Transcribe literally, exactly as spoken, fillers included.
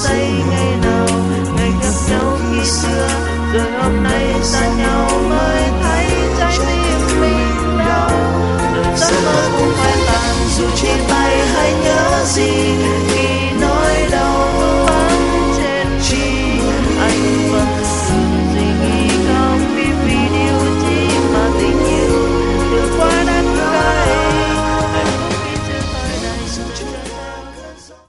say ngày nào, ngày gặp nhau khi xưa rồi hôm nay xa nhau.